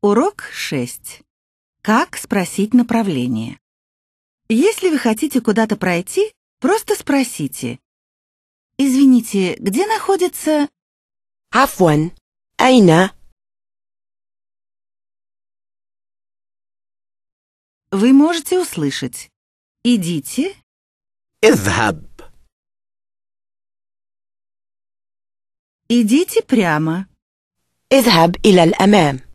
Урок 6. Как спросить направление? Если вы хотите куда-то пройти, просто спросите. Извините, где находится... عفوا، أين؟ Вы можете услышать. Идите, اذهب. идите прямо. اذهب إلى الأمام.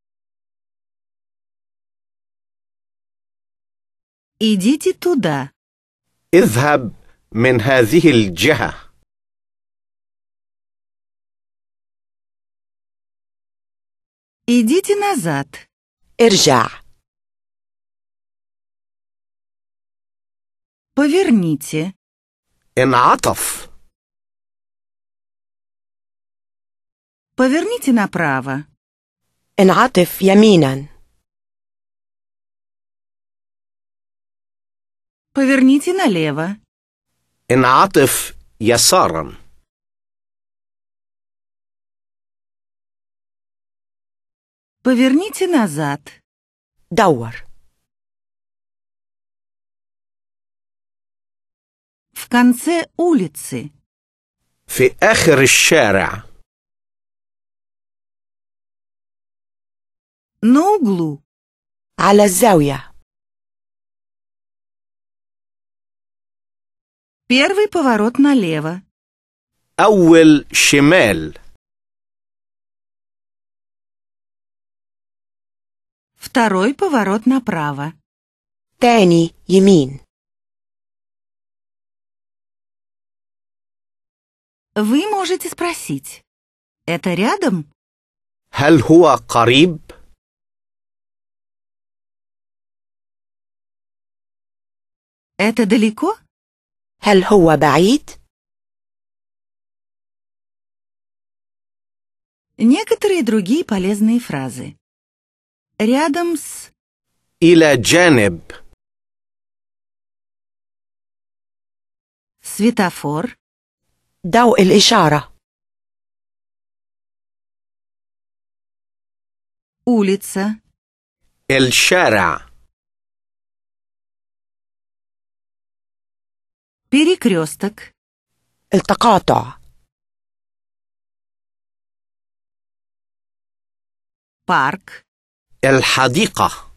Идите туда. اذهب من هذه الجهة. Идите назад. ارجع. Поверните. انعطف. Поверните направо. انعطف يمينا. Поверните налево. انعطف يسارا. Поверните назад. دور. В конце улицы. في آخر الشارع. На углу. على الزاوية. Первый поворот налево. أول شمال. Второй поворот направо. تاني يمين. Вы можете спросить. Это рядом? هل هو قريب؟ Это далеко? هل هو بعيد؟ Некоторые другие полезные фразы. Рядом с... إلى جانب. Светофор. ضوء الإشارة. Улица. الشارع. Перекресток. التقاطع. Парк. الحديقة.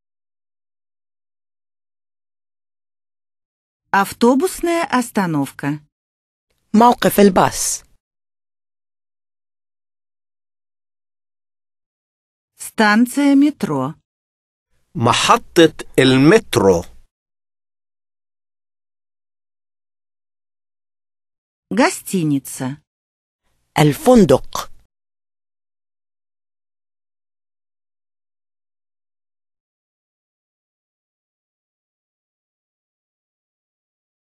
Автобусная остановка. موقف الباص. Станция метро. محطة المترو. Гостиница. الفندق.